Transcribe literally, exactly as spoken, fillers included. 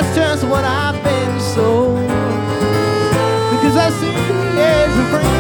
that's just what I've been sold. Because I see every friend